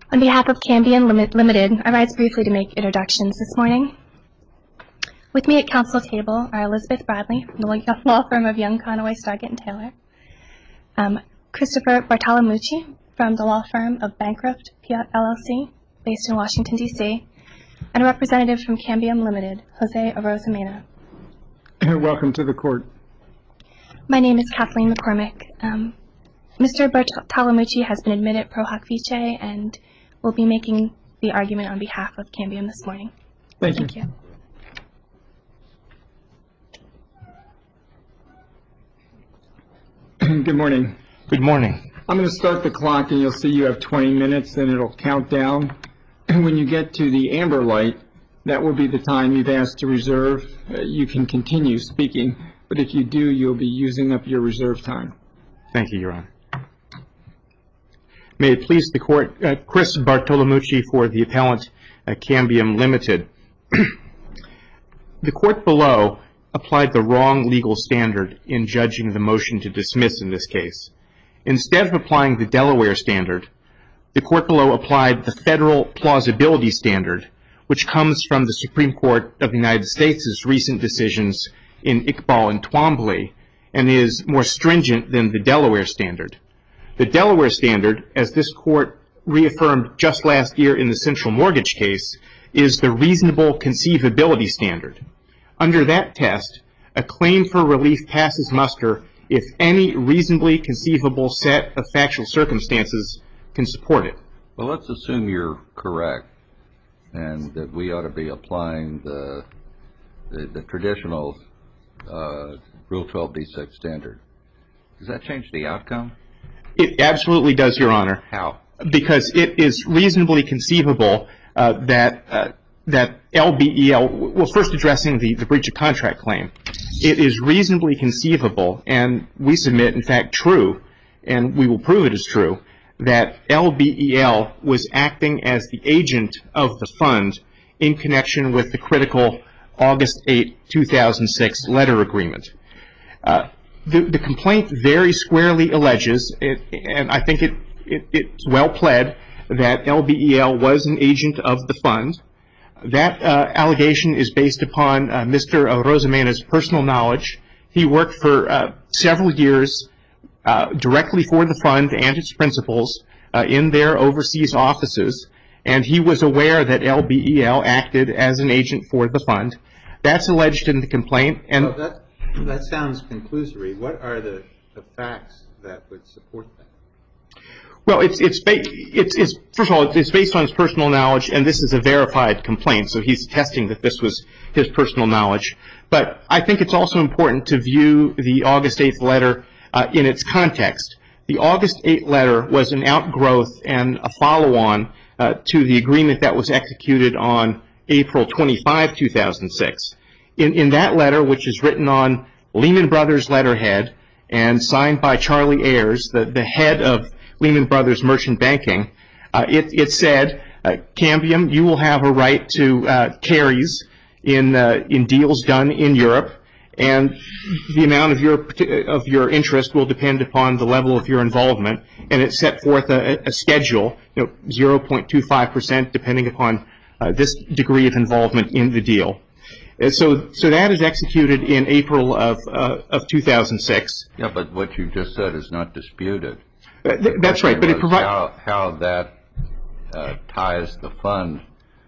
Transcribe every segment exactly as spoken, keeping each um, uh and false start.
On behalf of Cambium Limited, I rise briefly to make introductions this morning. With me at council table are Elizabeth Bradley from the law firm of Young, Conaway, Stargett and Taylor, um, Christopher Bartolomucci from the law firm of Bancroft L L C, based in Washington, D C, and a representative from Cambium Limited, Jose Arozamena. Welcome to the court. My name is Kathleen McCormick. Um, Mister Bartolomucci has been admitted pro hac vice and will be making the argument on behalf of Cambium this morning. Thank, Thank you. you. Good morning. Good morning. I'm going to start the clock, and you'll see you have twenty minutes, and it'll count down. And when you get to the amber light, that will be the time you've asked to reserve. Uh, you can continue speaking, but if you do, you'll be using up your reserve time. Thank you, Your Honor. May it please the Court, uh, Chris Bartolomucci for the appellant, uh, Cambium Limited. The Court below applied the wrong legal standard in judging the motion to dismiss in this case. Instead of applying the Delaware standard, the Court below applied the federal plausibility standard, which comes from the Supreme Court of the United States' recent decisions in Iqbal and Twombly, and is more stringent than the Delaware standard. The Delaware standard, as this Court reaffirmed just last year in the Central Mortgage case, is the reasonable conceivability standard. Under that test, a claim for relief passes muster if any reasonably conceivable set of factual circumstances can support it. Well, let's assume you're correct and that we ought to be applying the, the, the traditional uh, Rule twelve B six standard. Does that change the outcome? It absolutely does, Your Honor. How? Because it is reasonably conceivable uh, that uh, that L B E L, well, first addressing the, the breach of contract claim, it is reasonably conceivable, and we submit, in fact, true, and we will prove it is true, that L B E L was acting as the agent of the fund in connection with the critical August eighth, two thousand six letter agreement. Uh, the, the complaint very squarely alleges, it, and I think it, it, it's well pled, that L B E L was an agent of the fund. That uh, allegation is based upon uh, Mister Arozamena's personal knowledge. He worked for uh, several years uh, directly for the fund and its principals uh, in their overseas offices, and he was aware that L B E L acted as an agent for the fund. That's alleged in the complaint. And well, that, that sounds conclusory. What are the, the facts that would support that? Well, it's, it's, ba it's, it's, first of all, it's based on his personal knowledge, and this is a verified complaint, so he's attesting that this was his personal knowledge. But I think it's also important to view the August eighth letter uh, in its context. The August eighth letter was an outgrowth and a follow-on uh, to the agreement that was executed on April twenty-fifth, two thousand six. In, in that letter, which is written on Lehman Brothers letterhead and signed by Charlie Ayers, the, the head of Lehman Brothers Merchant Banking, uh, it, it said, uh, Cambium, you will have a right to uh, carries in, uh, in deals done in Europe, and the amount of your, of your interest will depend upon the level of your involvement, and it set forth a, a schedule, you know, zero point two five percent depending upon uh, this degree of involvement in the deal. And so, so that is executed in April of, uh, of two thousand six. Yeah, but what you just said is not disputed. Uh, th that's right, but it provides how, how that uh, ties the fund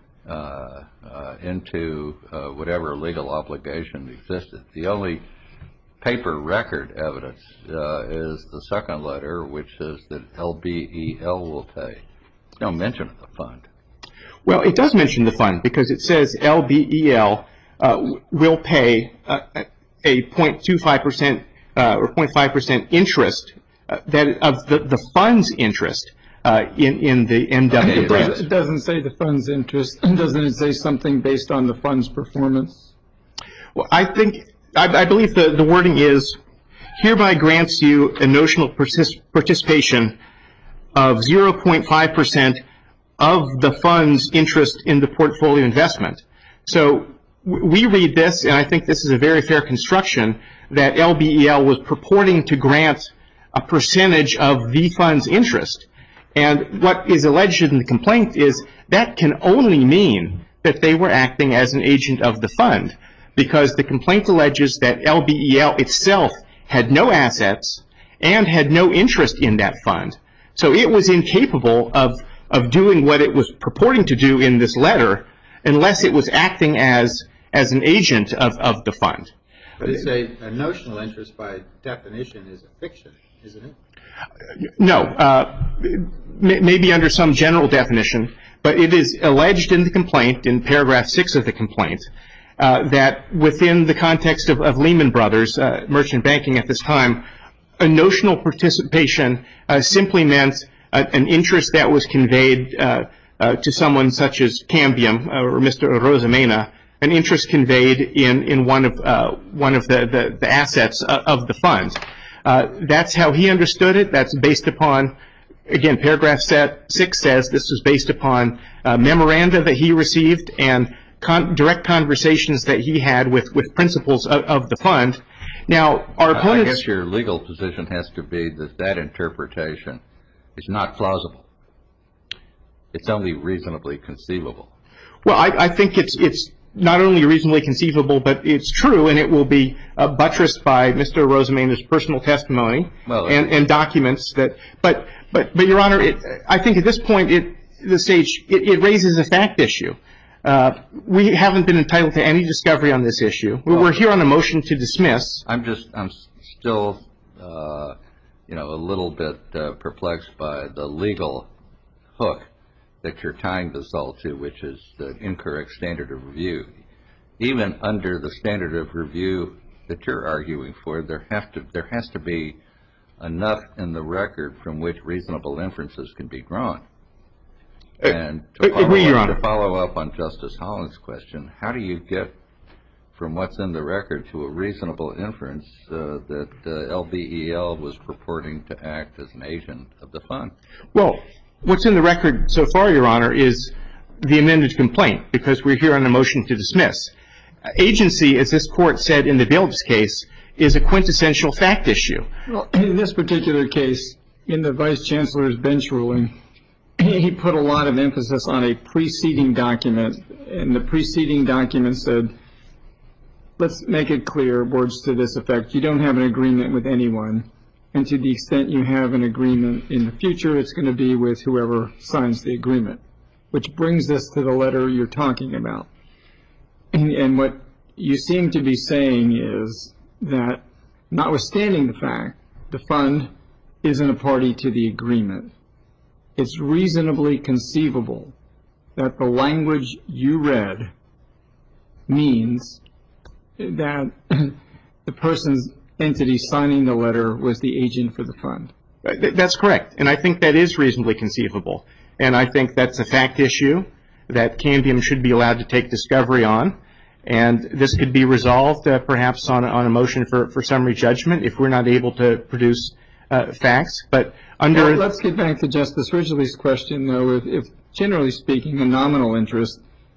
uh, uh, into uh, whatever legal obligation existed. The only paper record evidence uh, is the second letter, which says that L B E L will pay. There's no mention of the fund. Well, it does mention the fund because it says L B E L uh, will pay uh, a zero point two five percent uh, or zero point five percent interest uh, that of the, the fund's interest uh, in, in the M W It grant. doesn't, it doesn't say the fund's interest. Doesn't it say something based on the fund's performance? Well, I think, I, I believe the, the wording is, hereby grants you a notional partic participation of zero point five percent of the fund's interest in the portfolio investment. So we read this, and I think this is a very fair construction, that L B E L was purporting to grant a percentage of the fund's interest. And what is alleged in the complaint is that can only mean that they were acting as an agent of the fund, because the complaint alleges that L B E L itself had no assets and had no interest in that fund. So it was incapable of, of doing what it was purporting to do in this letter unless it was acting as, as an agent of, of the fund. But it's a, a notional interest by definition is a fiction, isn't it? No, uh, maybe under some general definition, but it is alleged in the complaint, in paragraph six of the complaint, uh, that within the context of, of Lehman Brothers, uh, merchant banking at this time, a notional participation uh, simply meant uh, an interest that was conveyed uh, uh, to someone such as Cambium uh, or Mister Rosamena, an interest conveyed in, in one of, uh, one of the, the, the assets uh, of the fund. Uh, that's how he understood it. That's based upon, again, paragraph set, six says this was based upon uh, memoranda that he received and con direct conversations that he had with, with principals of, of the fund. Now, our opponents... I guess your legal position has to be that that interpretation is not plausible. It's only reasonably conceivable. Well, I, I think it's, it's not only reasonably conceivable, but it's true, and it will be uh, buttressed by Mister Rosamena's personal testimony well, and, and documents that. But, but, but, Your Honor, it, I think at this point, it, the stage, it, it raises a fact issue. Uh, we haven't been entitled to any discovery on this issue. Well, we're here on a motion to dismiss. I'm just, I'm still, uh, you know, a little bit uh, perplexed by the legal hook that you're tying this all to, which is the incorrect standard of review. Even under the standard of review that you're arguing for, there have to there has to be enough in the record from which reasonable inferences can be drawn. And to follow, Agree, Your Honor. to follow up on Justice Holland's question, how do you get from what's in the record to a reasonable inference uh, that uh, L B E L was purporting to act as an agent of the fund? Well, what's in the record so far, Your Honor, is the amended complaint, because we're here on a motion to dismiss. Agency, as this Court said in the Billups case, is a quintessential fact issue. Well, in this particular case, in the Vice Chancellor's bench ruling, he put a lot of emphasis on a preceding document, and the preceding document said, let's make it clear, words to this effect, you don't have an agreement with anyone, and to the extent you have an agreement in the future, it's going to be with whoever signs the agreement, which brings us to the letter you're talking about. And, and what you seem to be saying is that, notwithstanding the fact the fund isn't a party to the agreement, it's reasonably conceivable that the language you read means that the person's entity signing the letter was the agent for the fund. That's correct, and I think that is reasonably conceivable. And I think that's a fact issue that Cambium should be allowed to take discovery on, and this could be resolved uh, perhaps on, on a motion for, for summary judgment if we're not able to produce uh, facts. But under... Well, let's get back to Justice Ridgely's question, though. If, if generally speaking, a nominal interest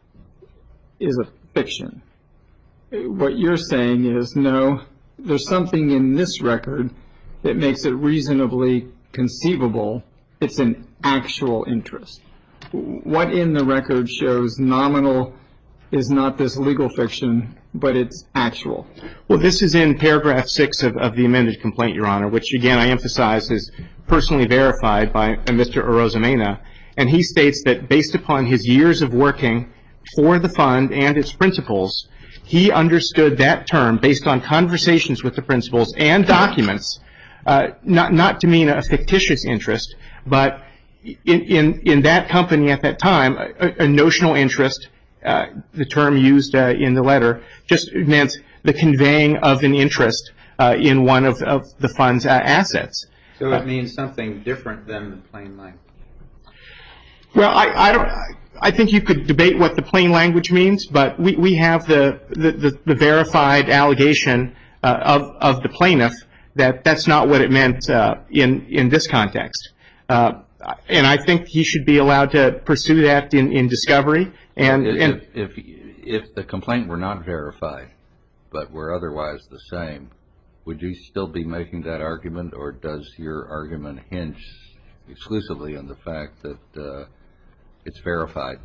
is a fiction, what you're saying is, no, there's something in this record that makes it reasonably conceivable it's an actual interest. What in the record shows nominal is not this legal fiction, but it's actual? Well, this is in paragraph six of, of the amended complaint, Your Honor, which, again, I emphasize is personally verified by Mister Orozamena. And he states that based upon his years of working for the fund and its principals, he understood that term based on conversations with the principals and documents, uh, not, not to mean a fictitious interest, but in, in, in that company at that time, a, a notional interest, uh, the term used uh, in the letter, just meant the conveying of an interest uh, in one of, of the fund's uh, assets. So it means something different than the plain language. Well, I, I don't. I think you could debate what the plain language means, but we, we have the, the, the, the verified allegation uh, of, of the plaintiff that that's not what it meant uh, in, in this context. Uh, and I think he should be allowed to pursue that in, in discovery. And, if, and if, if the complaint were not verified, but were otherwise the same, would you still be making that argument, or does your argument hinge exclusively on the fact that uh, it's verified.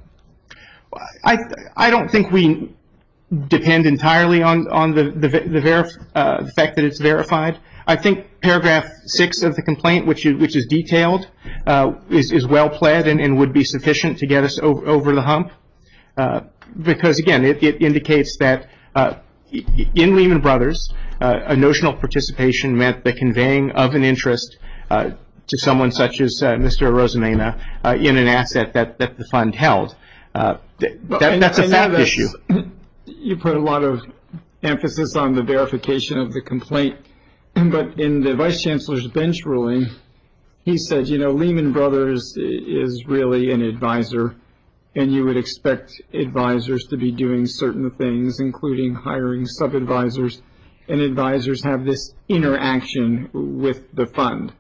I I don't think we depend entirely on on the the the, verif, uh, the fact that it's verified. I think paragraph six of the complaint, which is which is detailed, uh, is is well pled and, and would be sufficient to get us over, over the hump. Uh, because again, it, it indicates that uh, in Lehman Brothers, uh, a notional participation meant the conveying of an interest uh, to someone such as uh, Mister Rosamena uh, in an asset that, that the fund held. Uh, th- that, that's a fact issue. You put a lot of emphasis on the verification of the complaint, but in the Vice Chancellor's bench ruling, he said, you know, Lehman Brothers is really an advisor, and you would expect advisors to be doing certain things, including hiring sub-advisors, and advisors have this interaction with the fund.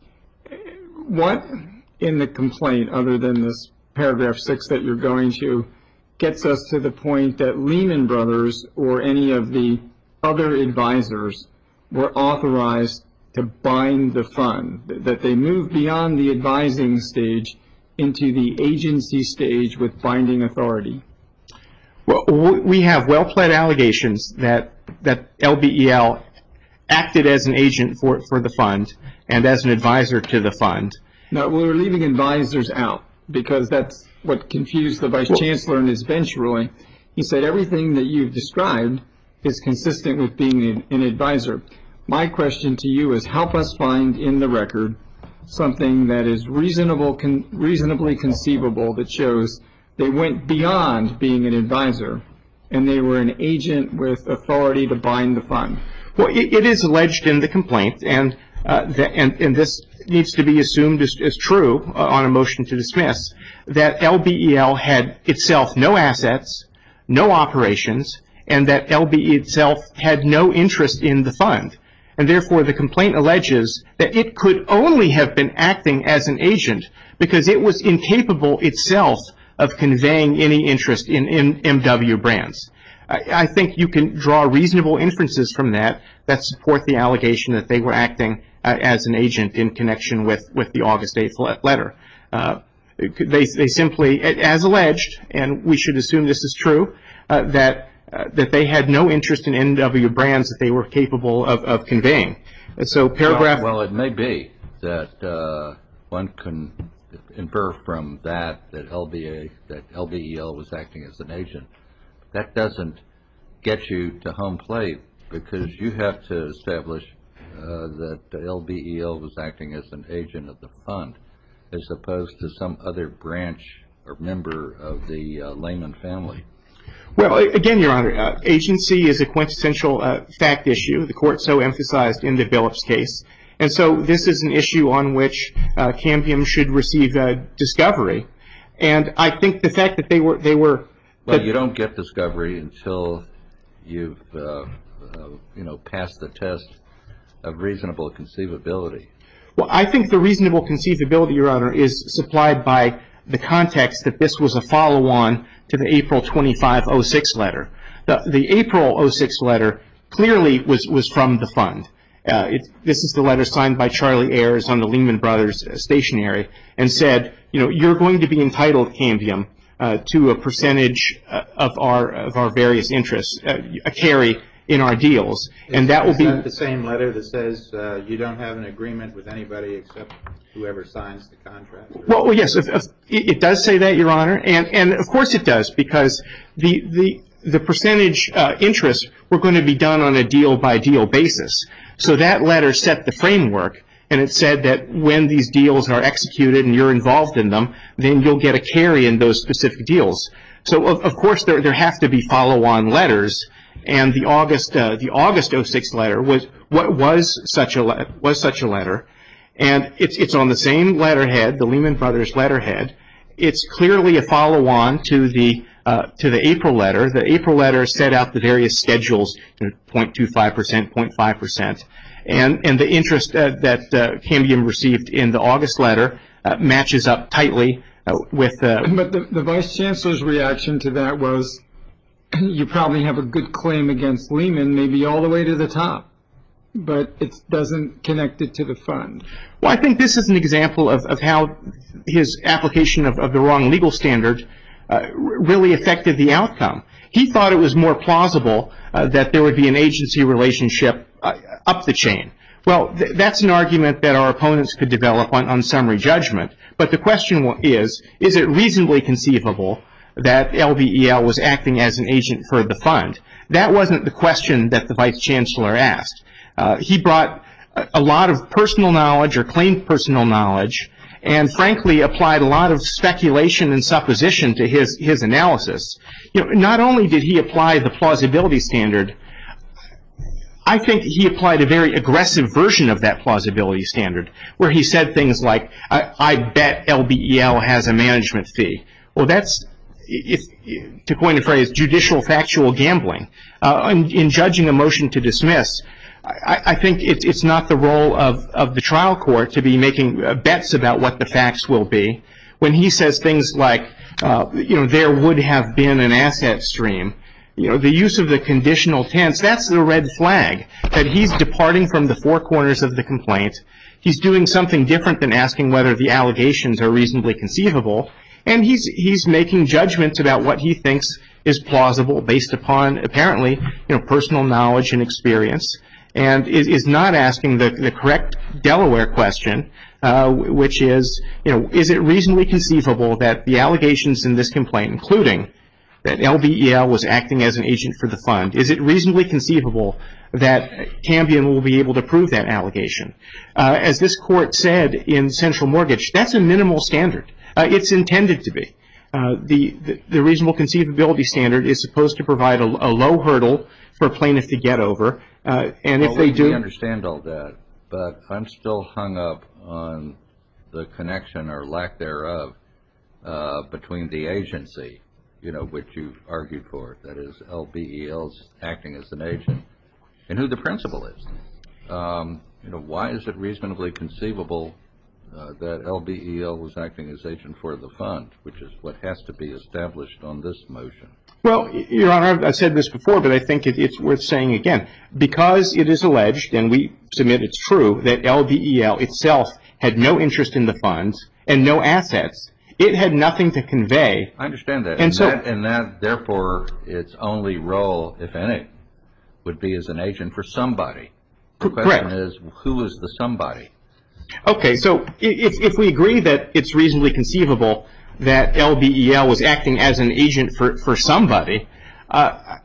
What in the complaint, other than this paragraph six that you're going to, gets us to the point that Lehman Brothers or any of the other advisors were authorized to bind the fund, that they moved beyond the advising stage into the agency stage with binding authority? Well, we have well-pled allegations that that L B E L acted as an agent for for the fund and as an advisor to the fund. No, we're leaving advisors out because that's what confused the Vice Chancellor in his bench ruling. He said everything that you've described is consistent with being an, an advisor. My question to you is, help us find in the record something that is reasonable, con, reasonably conceivable that shows they went beyond being an advisor and they were an agent with authority to bind the fund. Well, it, it is alleged in the complaint, and, uh, the, and, and this needs to be assumed as, as true uh, on a motion to dismiss, that L B E L had itself no assets, no operations, and that L B E L itself had no interest in the fund. And therefore, the complaint alleges that it could only have been acting as an agent because it was incapable itself of conveying any interest in, in M W Brands. I, I think you can draw reasonable inferences from that that support the allegation that they were acting uh, as an agent in connection with, with the August eighth letter. Uh, they, they simply, as alleged, and we should assume this is true, uh, that Uh, that they had no interest in M W Brands that they were capable of, of conveying. And so paragraph... Well, well, it may be that uh, one can infer from that that L B A, that L B E L was acting as an agent. That doesn't get you to home plate because you have to establish uh, that L B E L was acting as an agent of the fund as opposed to some other branch or member of the uh, Lehman family. Well, again, Your Honor, uh, agency is a quintessential uh, fact issue. The Court so emphasized in the Billups case. And so this is an issue on which uh, Cambium should receive uh, discovery. And I think the fact that they were... they were. Well, you don't get discovery until you've, uh, uh, you know, passed the test of reasonable conceivability. Well, I think the reasonable conceivability, Your Honor, is supplied by the context that this was a follow-on to the April twenty-fifth oh six letter. The, the April oh six letter clearly was, was from the fund. Uh, it, this is the letter signed by Charlie Ayers on the Lehman Brothers uh, stationery and said, you know, you're going to be entitled, Cambium, uh, to a percentage uh, of our of our various interests, uh, a carry in our deals, is, and that will is be that the same letter that says uh, you don't have an agreement with anybody except whoever signs the contract? Well, well yes, if, if, it does say that, Your Honor, and, and of course it does, because the the the percentage uh, interests were going to be done on a deal-by-deal basis. So that letter set the framework, and it said that when these deals are executed and you're involved in them, then you'll get a carry in those specific deals. So of, of course there there have to be follow-on letters. And the August uh, the August oh six letter was what was such a le- was such a letter, and it's it's on the same letterhead, the Lehman Brothers letterhead. It's clearly a follow-on to the uh, to the April letter. The April letter set out the various schedules, you know, zero point two five percent, zero point five percent, and and the interest uh, that uh, Cambium received in the August letter uh, matches up tightly uh, with. Uh, but the, the Vice Chancellor's reaction to that was, you probably have a good claim against Lehman, maybe all the way to the top. but it doesn't connect it to the fund. Well, I think this is an example of, of how his application of, of the wrong legal standard uh, really affected the outcome. He thought it was more plausible uh, that there would be an agency relationship uh, up the chain. Well, th- that's an argument that our opponents could develop on, on summary judgment. But the question is, is it reasonably conceivable that L B E L was acting as an agent for the fund? That wasn't the question that the Vice Chancellor asked. Uh, he brought a, a lot of personal knowledge or claimed personal knowledge and, frankly, applied a lot of speculation and supposition to his, his analysis. You know, not only did he apply the plausibility standard, I think he applied a very aggressive version of that plausibility standard, where he said things like, I, I bet L B E L has a management fee. Well, that's, if, to coin a phrase, judicial factual gambling. Uh, in, in judging a motion to dismiss, I, I think it, it's not the role of, of the trial court to be making uh, bets about what the facts will be. When he says things like, uh, you know, there would have been an asset stream, you know, the use of the conditional tense, that's the red flag, that he's departing from the four corners of the complaint. He's doing something different than asking whether the allegations are reasonably conceivable, and he's he's making judgments about what he thinks is plausible based upon, apparently, you know, personal knowledge and experience, and is, is not asking the, the correct Delaware question, uh, which is, you know, is it reasonably conceivable that the allegations in this complaint, including that L B E L was acting as an agent for the fund, is it reasonably conceivable that Cambium will be able to prove that allegation? Uh, as this court said in Central Mortgage, that's a minimal standard. Uh, it's intended to be. Uh, the, the, the reasonable conceivability standard is supposed to provide a, a low hurdle for a plaintiff to get over, uh, and well, if they we, do... we understand all that, but I'm still hung up on the connection or lack thereof uh, between the agency, you know, which you argued for, that is L B E L's acting as an agent, and who the principal is. Um, you know, why is it reasonably conceivable uh, that L B E L was acting as agent for the fund, which is what has to be established on this motion? Well, Your Honor, I've, I've said this before, but I think it, it's worth saying again. Because it is alleged, and we submit it's true, that L B E L itself had no interest in the funds and no assets, it had nothing to convey. I understand that. And, and so, that, and that, therefore, its only role, if any, would be as an agent for somebody. The question correct. is, who is the somebody? Okay, so if, if we agree that it's reasonably conceivable that L B E L was acting as an agent for, for somebody, uh,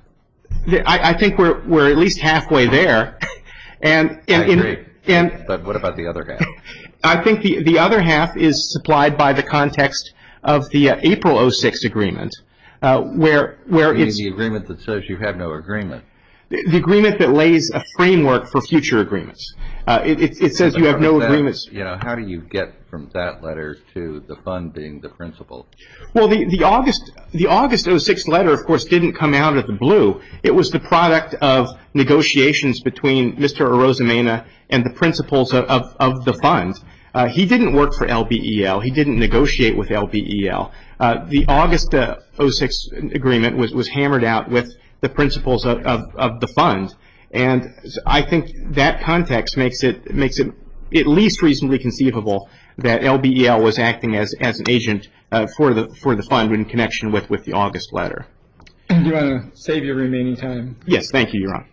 I, I think we're, we're at least halfway there. and, and, I agree. In, and, but what about the other half? I think the, the other half is supplied by the context of the uh, April oh six agreement, uh, where, where You mean it's... the agreement that says you have no agreement. The, the agreement that lays a framework for future agreements. Uh, it, it, it says But you have no that, agreements. You know, how do you get from that letter to the fund being the principal? Well, the, the August the August oh six letter, of course, didn't come out of the blue. It was the product of negotiations between Mister Arozamena and the principals of, of, of the fund. Uh, he didn't work for L B E L. He didn't negotiate with L B E L. Uh, the August uh, oh six agreement was, was hammered out with the principles of, of, of the fund. And I think that context makes it makes it at least reasonably conceivable that L B E L was acting as, as an agent uh, for the for the fund in connection with, with the August letter. Do you want to save your remaining time? Yes, thank you, Your Honor.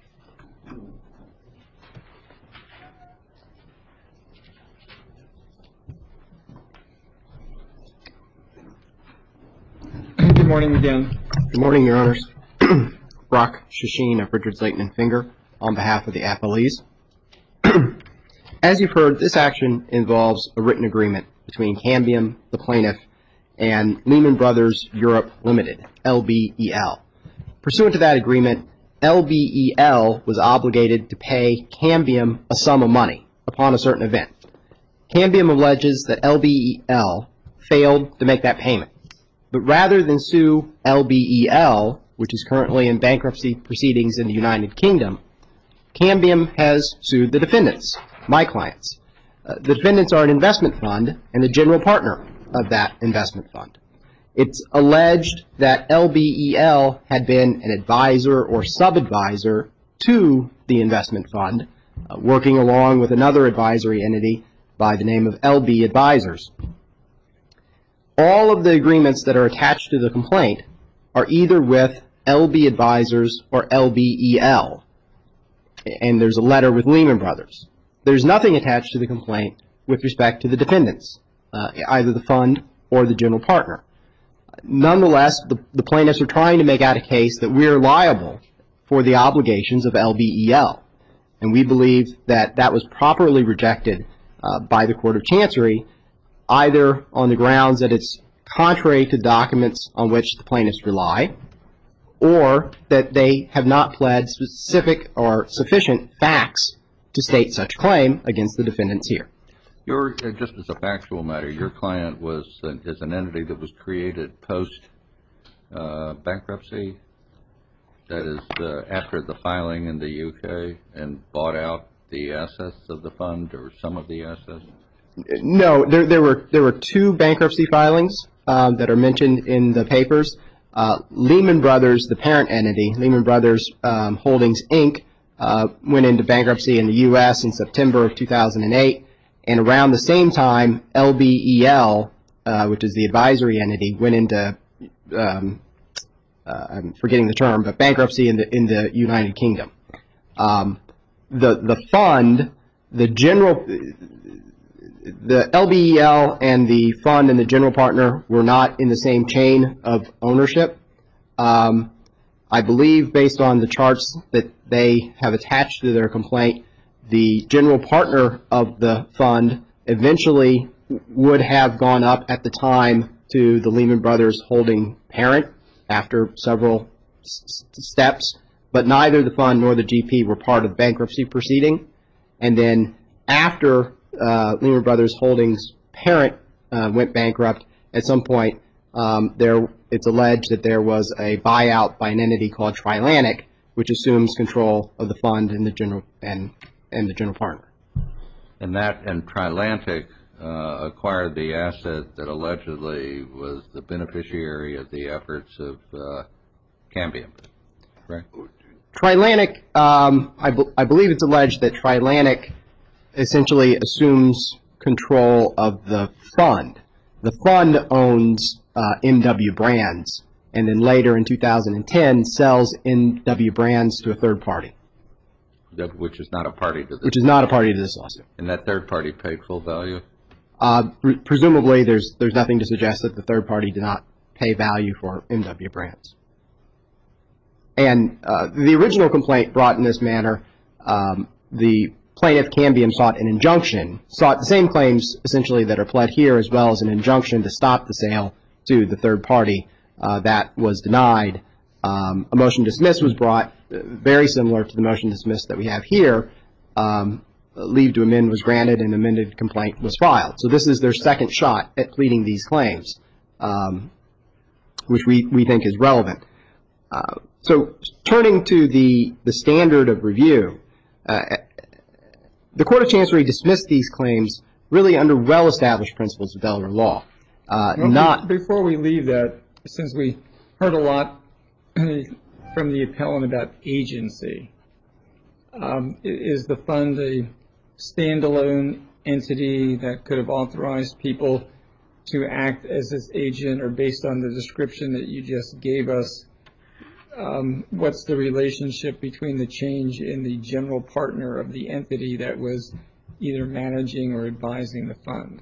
Good morning again. Good morning, Your Honors. Brock Shasheen of Richard Slayton and Finger on behalf of the appellees. As you've heard, this action involves a written agreement between Cambium, the plaintiff, and Lehman Brothers Europe Limited, L B E L. Pursuant to that agreement, L B E L was obligated to pay Cambium a sum of money upon a certain event. Cambium alleges that L B E L failed to make that payment. But rather than sue L B E L, which is currently in bankruptcy proceedings in the United Kingdom, Cambium has sued the defendants, my clients. Uh, the defendants are an investment fund and the general partner of that investment fund. It's alleged that L B E L had been an advisor or sub-advisor to the investment fund uh, working along with another advisory entity by the name of L B Advisors. All of the agreements that are attached to the complaint are either with L B Advisors or L B E L, and there's a letter with Lehman Brothers. There's nothing attached to the complaint with respect to the defendants, uh, either the fund or the general partner. Nonetheless, the, the plaintiffs are trying to make out a case that we're liable for the obligations of L B E L, and we believe that that was properly rejected uh, by the Court of Chancery, either on the grounds that it's contrary to documents on which the plaintiffs rely, or that they have not pled specific or sufficient facts to state such claim against the defendants here. Your, uh, just as a factual matter, your client was uh, is an entity that was created post uh, bankruptcy, that is uh, after the filing in the U K, and bought out the assets of the fund or some of the assets? No, there, there were there were two bankruptcy filings um, that are mentioned in the papers. Uh, Lehman Brothers, the parent entity, Lehman Brothers um, Holdings, Incorporated, uh, went into bankruptcy in the U S in September of two thousand eight, and around the same time, L B E L, uh, which is the advisory entity, went into, um, uh, I'm forgetting the term, but bankruptcy in the in the United Kingdom. Um, the the fund, the general. The L B E L and the fund and the general partner were not in the same chain of ownership. Um, I believe, based on the charts that they have attached to their complaint, the general partner of the fund eventually would have gone up at the time to the Lehman Brothers holding parent after several s- steps, but neither the fund nor the G P were part of the bankruptcy proceeding. And then after Uh, Lehman Brothers Holdings parent uh, went bankrupt, at some point um, there it's alleged that there was a buyout by an entity called Trilantic, which assumes control of the fund and the general and and the general partner. And that and Trilantic uh, acquired the asset that allegedly was the beneficiary of the efforts of uh, Cambium, correct? Trilantic, um, I, be- I believe it's alleged that Trilantic essentially assumes control of the fund. The fund owns uh, M W Brands, and then later in two thousand ten sells M W Brands to a third party, That, which is not a party to this. which is not a party to this lawsuit. And that third party paid full value? Uh, pre- presumably, there's there's nothing to suggest that the third party did not pay value for M W Brands. And uh, the original complaint brought in this manner, um, the plaintiff Cambium sought an injunction, sought the same claims essentially that are pled here, as well as an injunction to stop the sale to the third party. Uh, that was denied. Um, a motion to dismiss was brought, uh, very similar to the motion to dismiss that we have here. Um, leave to amend was granted, and amended complaint was filed. So this is their second shot at pleading these claims, um, which we, we think is relevant. Uh, so turning to the, the standard of review, uh, the Court of Chancery dismissed these claims really under well-established principles of Delaware law. Uh, Well, not be- Before we leave that, since we heard a lot from the appellant about agency, um, i- is the fund a standalone entity that could have authorized people to act as its agent, or based on the description that you just gave us, um, what's the relationship between the change in the general partner of the entity that was either managing or advising the fund?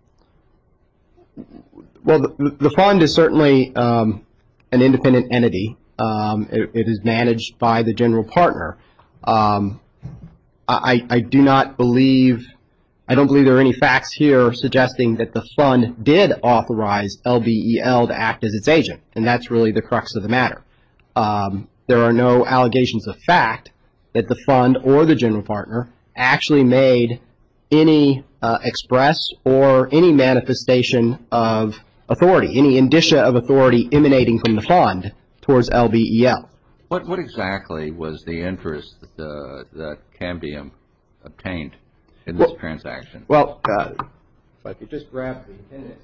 Well, the, the fund is certainly um, an independent entity. Um, it, it is managed by the general partner. Um, I, I do not believe, I don't believe there are any facts here suggesting that the fund did authorize L B E L to act as its agent, and that's really the crux of the matter. Um, there are no allegations of fact that the fund or the general partner actually made any uh, express or any manifestation of authority, any indicia of authority emanating from the fund towards L B E L. What what exactly was the interest that, uh, that Cambium obtained in this Well- transaction? Well, uh, if I could just grab the appendix.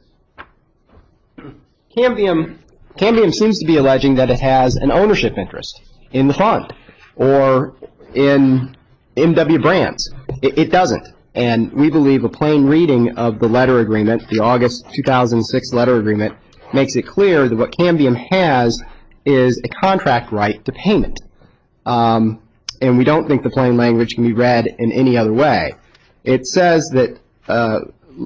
Cambium, Cambium seems to be alleging that it has an ownership interest in the fund, or in M W Brands. It, it doesn't. And we believe a plain reading of the letter agreement, the August two thousand six letter agreement, makes it clear that what Cambium has is a contract right to payment. Um, and we don't think the plain language can be read in any other way. It says that uh,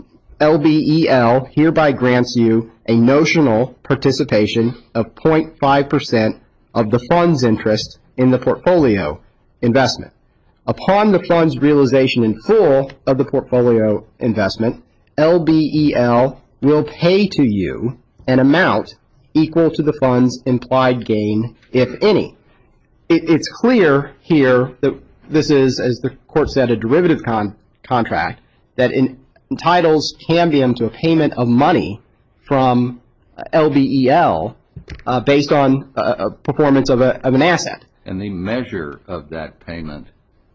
L B E L hereby grants you a notional participation of zero point five percent of the fund's interest in the portfolio investment. Upon the fund's realization in full of the portfolio investment, L B E L will pay to you an amount equal to the fund's implied gain, if any. It, it's clear here that this is, as the court said, a derivative con contract that in, entitles Cambium to a payment of money from uh, L B E L uh, based on uh, a performance of, a, of an asset. And the measure of that payment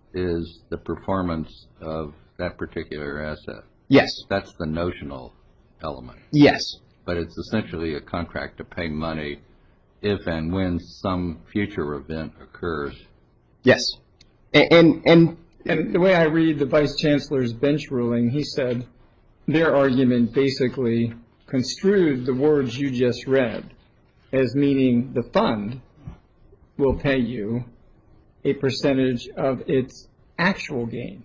is the performance of that particular asset. Yes. That's the notional element. Yes. But it's essentially a contract to pay money if and when some future event occurs. Yes. And, and, and And the way I read the Vice Chancellor's bench ruling, he said their argument basically construed the words you just read as meaning the fund will pay you a percentage of its actual gain.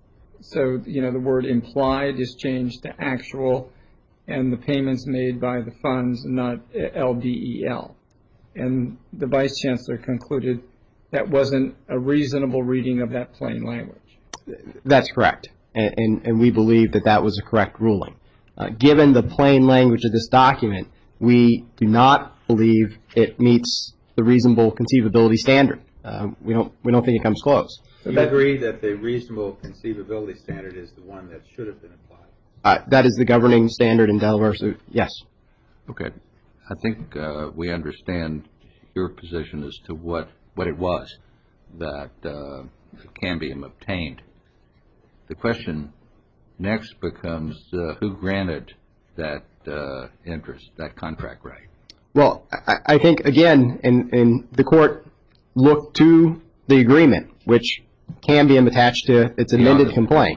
So, you know, the word implied is changed to actual, and the payments made by the funds, not L B E L. And the Vice Chancellor concluded that wasn't a reasonable reading of that plain language. That's correct. And, and, and we believe that that was a correct ruling. Uh, given the plain language of this document, we do not believe it meets the reasonable conceivability standard. Uh, we don't we don't think it comes close. Do you agree that the reasonable conceivability standard is the one that should have been applied? Uh, that is the governing standard in Delaware, so yes. Okay. I think uh, we understand your position as to what, what it was that uh, Cambium obtained. The question next becomes uh, who granted that uh, interest, that contract right? Well, I, I think, again, in, in the court looked to the agreement, which Cambium attached to its amended August complaint.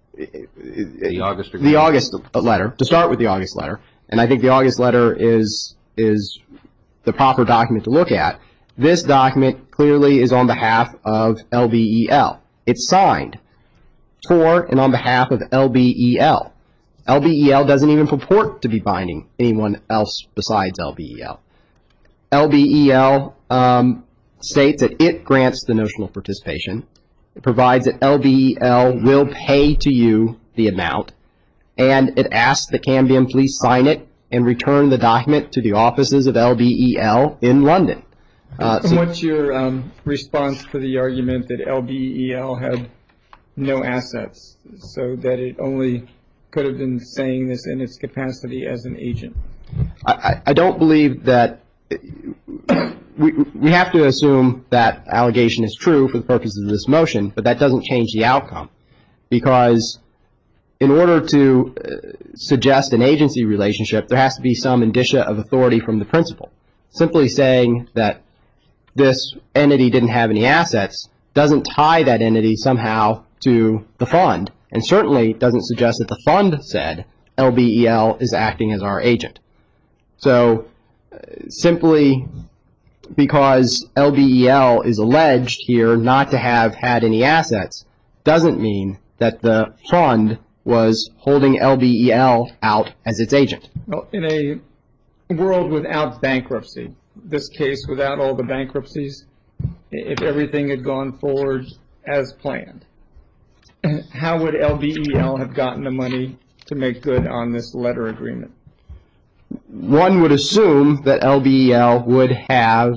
The August agreement? The August letter, to start with the August letter. And I think the August letter is, is the proper document to look at. This document clearly is on behalf of L B E L. It's signed for and on behalf of L B E L. L B E L doesn't even purport to be binding anyone else besides L B E L. L B E L um, states that it grants the notional participation. It provides that L B E L will pay to you the amount, and it asks that Cambium please sign it and return the document to the offices of L B E L in London. Uh, And so what's your um, response to the argument that L B E L had no assets, so that it only could have been saying this in its capacity as an agent? I, I I don't believe that we, we have to assume that allegation is true for the purposes of this motion, but that doesn't change the outcome, because in order to uh, suggest an agency relationship, there has to be some indicia of authority from the principal. Simply saying that this entity didn't have any assets doesn't tie that entity somehow to the fund, and certainly doesn't suggest that the fund said L B E L is acting as our agent. So uh, simply because L B E L is alleged here not to have had any assets doesn't mean that the fund was holding L B E L out as its agent. Well, in a world without bankruptcy, this case without all the bankruptcies, if everything had gone forward as planned, how would L B E L have gotten the money to make good on this letter agreement? One would assume that L B E L would have,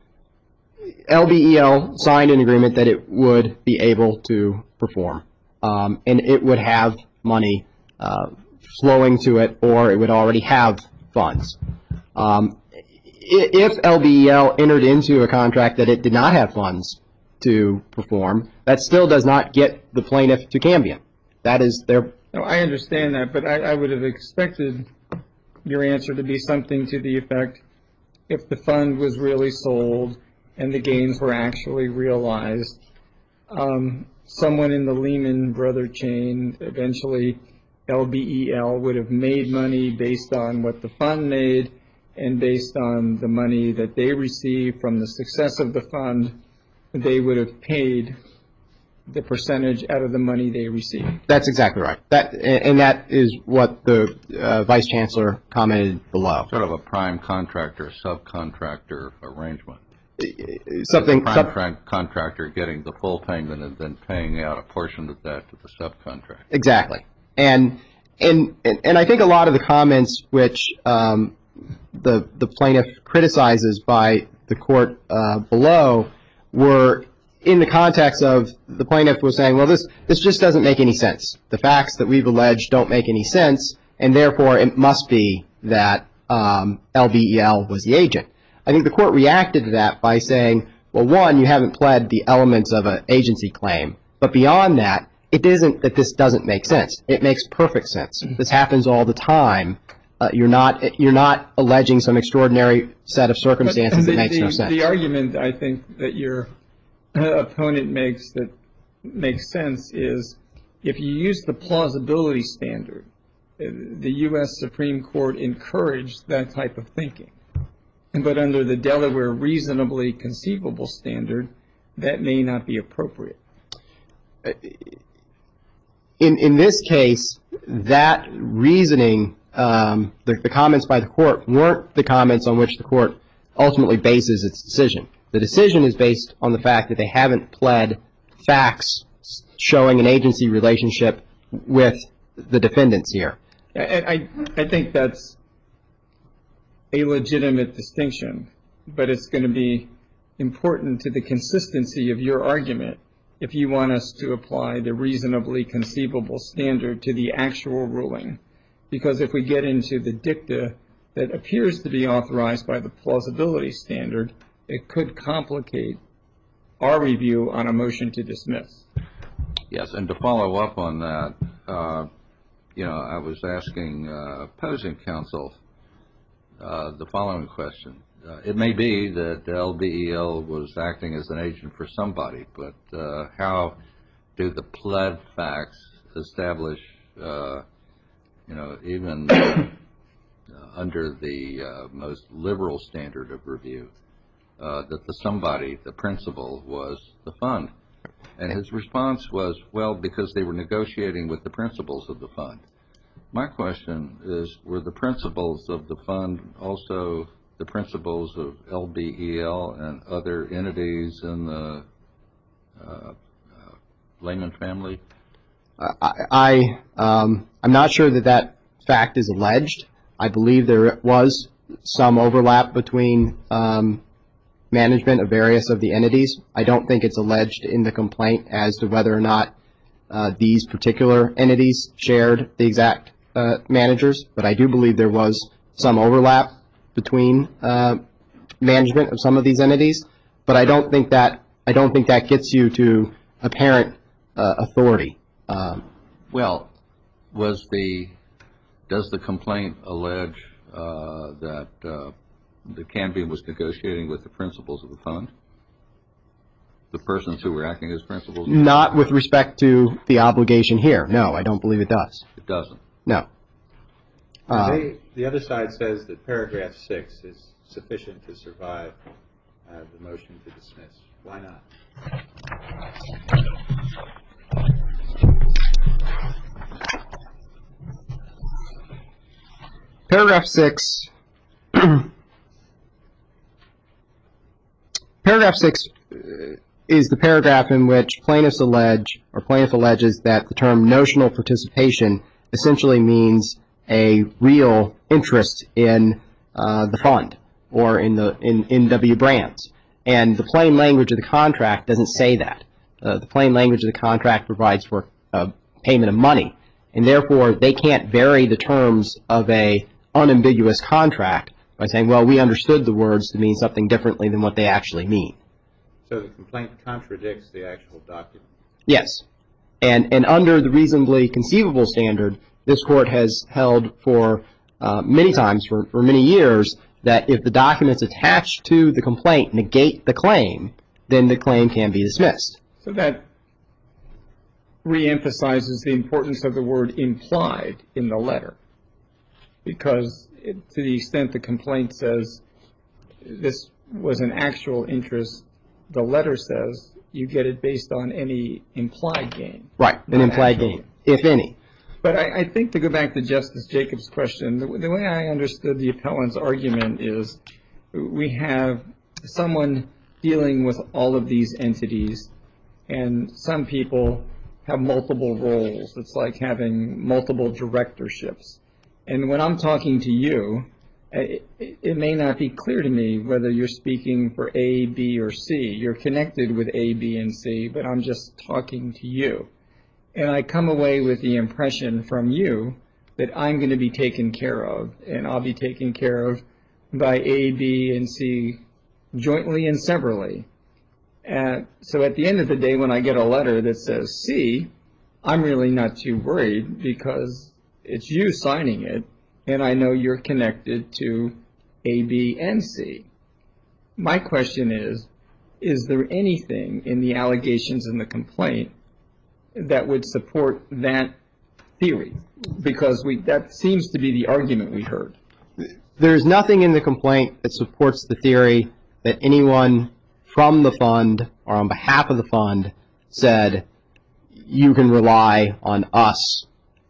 L B E L signed an agreement that it would be able to perform, um, and it would have money uh, flowing to it, or it would already have funds. Um, if L B E L entered into a contract that it did not have funds to perform, that still does not get the plaintiff to Cambium. That is their... No, I understand that, but I, I would have expected your answer to be something to the effect, if the fund was really sold and the gains were actually realized, um, someone in the Lehman Brother chain, eventually L B E L, would have made money based on what the fund made and based on the money that they received from the success of the fund, they would have paid the percentage out of the money they received. That's exactly right. That and that is what the uh, Vice Chancellor commented below. Sort of a prime contractor, subcontractor arrangement. Something. The prime Some, tran- contractor getting the full payment and then paying out a portion of that to the subcontractor. Exactly. And and and, and I think a lot of the comments which um, the the plaintiff criticizes by the court uh, below were in the context of the plaintiff was saying, well, this this just doesn't make any sense. The facts that we've alleged don't make any sense, and therefore it must be that um, L B E L was the agent. I think the court reacted to that by saying, well, one, you haven't pled the elements of an agency claim, but beyond that, it isn't that this doesn't make sense. It makes perfect sense. This happens all the time. Uh, you're not you're not alleging some extraordinary set of circumstances the, that makes the, no sense. The argument I think that your opponent makes that makes sense is if you use the plausibility standard, the U S Supreme Court encouraged that type of thinking. But under the Delaware reasonably conceivable standard, that may not be appropriate. In in this case, that reasoning, um, the, the comments by the court weren't the comments on which the court ultimately bases its decision. The decision is based on the fact that they haven't pled facts showing an agency relationship with the defendants here. And I, I think that's a legitimate distinction, but it's going to be important to the consistency of your argument if you want us to apply the reasonably conceivable standard to the actual ruling. Because if we get into the dicta that appears to be authorized by the plausibility standard, it could complicate our review on a motion to dismiss. Yes, and to follow up on that, uh, you know, I was asking uh, opposing counsel uh, the following question. Uh, it may be that L B E L was acting as an agent for somebody, but uh, how do the pled facts establish, uh, you know, even uh, under the uh, most liberal standard of review, uh, that the somebody, the principal, was the fund? And his response was, well, because they were negotiating with the principals of the fund. My question is, were the principals of the fund also the principals of L B E L and other entities in the uh, uh, Lehman family? I, I um, I'm not sure that that fact is alleged. I believe there was some overlap between um, management of various of the entities. I don't think it's alleged in the complaint as to whether or not uh, these particular entities shared the exact uh, managers, but I do believe there was some overlap between uh, management of some of these entities. But I don't think that I don't think that gets you to apparent uh, authority. Um, well, was the does the complaint allege uh, that uh, the Cambium was negotiating with the principals of the fund? The persons who were acting as principals? Not with respect to the obligation here. No, I don't believe it does. It doesn't? No. Uh, they, the other side says that paragraph six is sufficient to survive uh, the motion to dismiss. Why not? Paragraph six. Paragraph six is the paragraph in which plaintiffs allege, or plaintiff alleges, that the term notional participation essentially means a real interest in uh, the fund or in the in N W Brands. And the plain language of the contract doesn't say that. Uh, the plain language of the contract provides for uh, payment of money, and therefore they can't vary the terms of a unambiguous contract by saying, well, we understood the words to mean something differently than what they actually mean. So the complaint contradicts the actual document? Yes. And and under the reasonably conceivable standard, this court has held for uh, many times, for, for many years, that if the documents attached to the complaint negate the claim, then the claim can be dismissed. So that reemphasizes the importance of the word implied in the letter, because it, to the extent the complaint says this was an actual interest, the letter says you get it based on any implied gain. Right, an not implied actual. gain, if any. But I, I think to go back to Justice Jacobs' question, the, the way I understood the appellant's argument is we have someone dealing with all of these entities, and some people have multiple roles. It's like having multiple directorships. And when I'm talking to you, it, it may not be clear to me whether you're speaking for A, B, or C. You're connected with A, B, and C, but I'm just talking to you. And I come away with the impression from you that I'm going to be taken care of, and I'll be taken care of by A, B, and C jointly and severally. Uh, so at the end of the day, when I get a letter that says C, I'm really not too worried because it's you signing it, and I know you're connected to A, B, and C. My question is, is there anything in the allegations in the complaint that would support that theory? Because we, that seems to be the argument we heard. There's nothing in the complaint that supports the theory that anyone from the fund or on behalf of the fund said you can rely on us,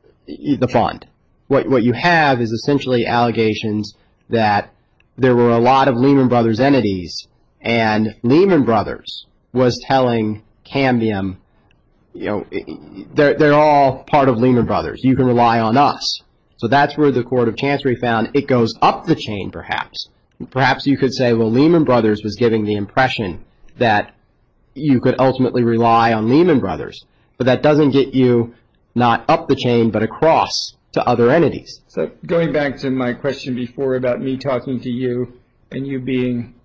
the fund. What, what you have is essentially allegations that there were a lot of Lehman Brothers entities, and Lehman Brothers was telling Cambium, you know, they're, they're all part of Lehman Brothers. You can rely on us. So that's where the Court of Chancery found it goes up the chain, perhaps. Perhaps you could say, well, Lehman Brothers was giving the impression that you could ultimately rely on Lehman Brothers. But that doesn't get you not up the chain, but across to other entities. So going back to my question before about me talking to you and you being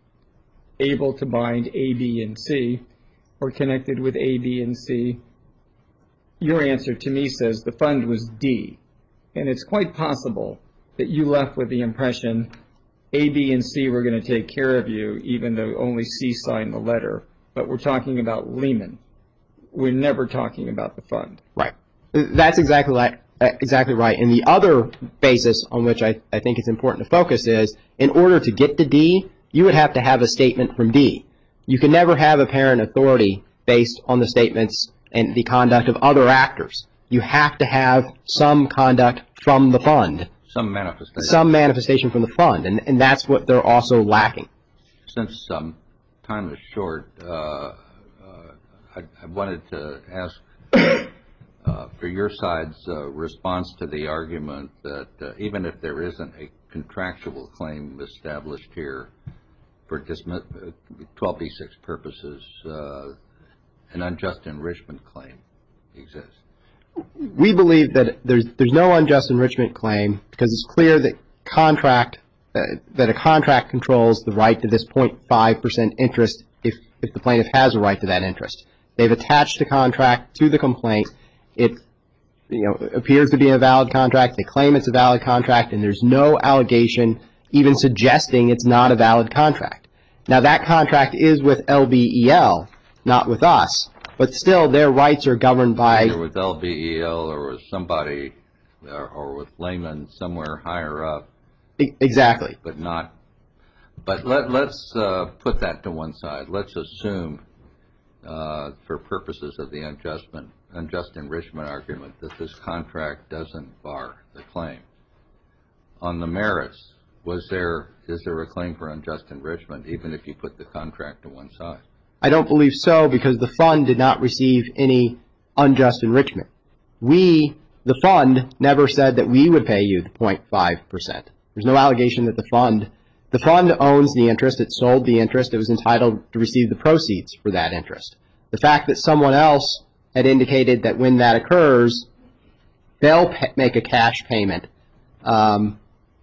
able to bind A, B, and C, or connected with A, B, and C, your answer to me says the fund was D. And it's quite possible that you left with the impression A, B, and C were going to take care of you, even though only C signed the letter. But we're talking about Lehman. We're never talking about the fund. Right. That's exactly right. Exactly right. And the other basis on which I, I think it's important to focus is, in order to get to D, you would have to have a statement from D. You can never have apparent authority based on the statements and the conduct of other actors. You have to have some conduct from the fund. Some manifestation. Some manifestation from the fund, and, and that's what they're also lacking. Since um, time is short, uh, uh, I, I wanted to ask uh, for your side's uh, response to the argument that uh, even if there isn't a contractual claim established here for twelve B six purposes, uh, an unjust enrichment claim exists. We believe that there's there's no unjust enrichment claim because it's clear that contract uh, that a contract controls the right to this zero point five percent interest if if the plaintiff has a right to that interest. They've attached the contract to the complaint. It you know appears to be a valid contract. They claim it's a valid contract, and there's no allegation even suggesting it's not a valid contract. Now that contract is with L B E L, not with us. But still, their rights are governed by... Either with L B E L or with somebody, or, or with Lehman somewhere higher up. E- exactly. But not... But let, let's uh, put that to one side. Let's assume, uh, for purposes of the unjustment, unjust enrichment argument, that this contract doesn't bar the claim. On the merits, was there, is there a claim for unjust enrichment, even if you put the contract to one side? I don't believe so, because the fund did not receive any unjust enrichment. We, the fund, never said that we would pay you the zero point five percent. There's no allegation that the fund, the fund owns the interest, it sold the interest, it was entitled to receive the proceeds for that interest. The fact that someone else had indicated that when that occurs, they'll pay, make a cash payment, um,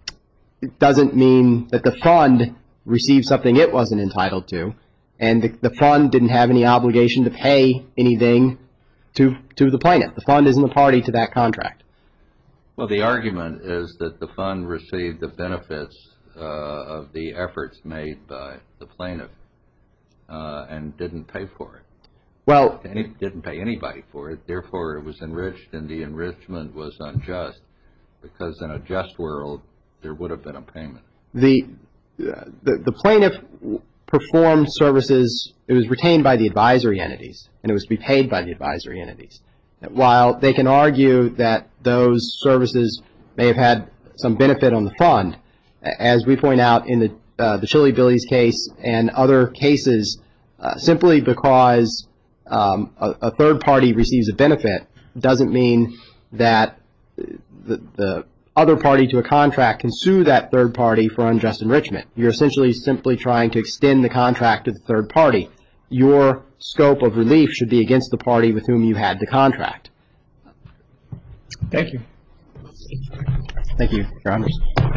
doesn't mean that the fund received something it wasn't entitled to. And the, the fund didn't have any obligation to pay anything to to the plaintiff. The fund isn't a party to that contract. Well, the argument is that the fund received the benefits uh, of the efforts made by the plaintiff uh, and didn't pay for it. Well, Any, didn't pay anybody for it, therefore it was enriched, and the enrichment was unjust, because in a just world, there would have been a payment. the the, the plaintiff performed services, it was retained by the advisory entities, and it was to be paid by the advisory entities. While they can argue that those services may have had some benefit on the fund, as we point out in the, uh, the Chili Billy's case and other cases, uh, simply because um, a, a third party receives a benefit doesn't mean that the, the other party to a contract can sue that third party for unjust enrichment. You're essentially simply trying to extend the contract to the third party. Your scope of relief should be against the party with whom you had the contract. Thank you. Thank you, Your Honors.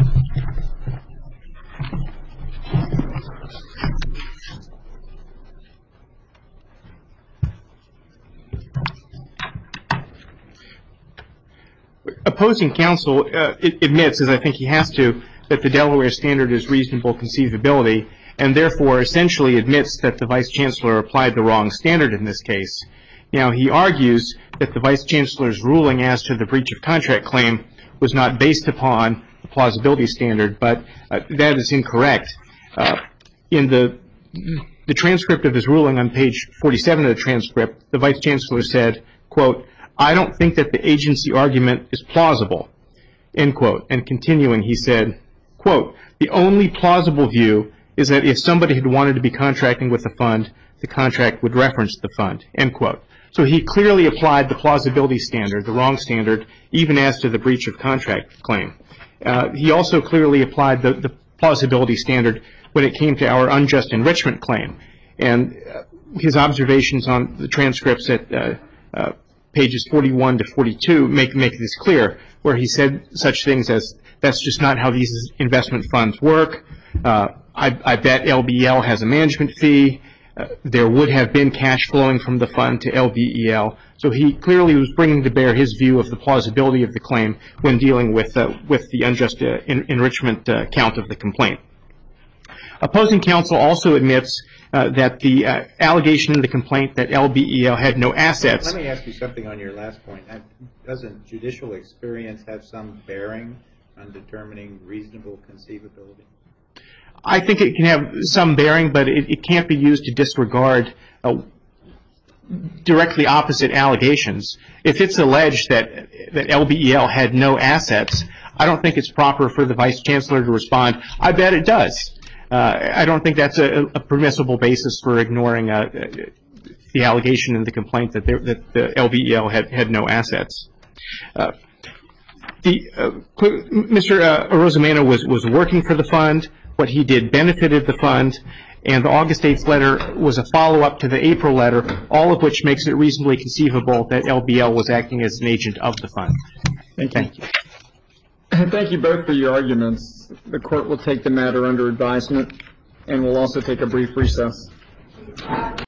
Opposing counsel uh, admits, as I think he has to, that the Delaware standard is reasonable conceivability, and therefore essentially admits that the Vice Chancellor applied the wrong standard in this case. Now, he argues that the Vice Chancellor's ruling as to the breach of contract claim was not based upon the plausibility standard, but uh, that is incorrect. Uh, in the the transcript of his ruling on page forty-seven of the transcript, the Vice Chancellor said, quote, "I don't think that the agency argument is plausible," end quote. And continuing, he said, quote, "The only plausible view is that if somebody had wanted to be contracting with the fund, the contract would reference the fund," end quote. So he clearly applied the plausibility standard, the wrong standard, even as to the breach of contract claim. Uh, he also clearly applied the, the plausibility standard when it came to our unjust enrichment claim. And uh, his observations on the transcripts at uh, uh, pages forty-one to forty-two make, make this clear, where he said such things as, "That's just not how these investment funds work. Uh, I, I bet L B E L has a management fee. Uh, there would have been cash flowing from the fund to L B E L." So he clearly was bringing to bear his view of the plausibility of the claim when dealing with, uh, with the unjust uh, en- enrichment uh, count of the complaint. Opposing counsel also admits uh, that the uh, allegation in the complaint that L B E L had no assets. Let me ask you something on your last point. Doesn't judicial experience have some bearing on determining reasonable conceivability? I think it can have some bearing, but it, it can't be used to disregard uh, directly opposite allegations. If it's alleged that, that L B E L had no assets, I don't think it's proper for the Vice Chancellor to respond, "I bet it does." Uh, I don't think that's a, a permissible basis for ignoring uh, the allegation in the complaint that, there, that the L B E L had, had no assets. Uh, the, uh, Mister Uh, Rosamano was, was working for the fund. What he did benefited the fund, and the August eighth letter was a follow-up to the April letter, all of which makes it reasonably conceivable that L B E L was acting as an agent of the fund. Thank you. Thank you. Thank you both for your arguments. The court will take the matter under advisement, and will also take a brief recess.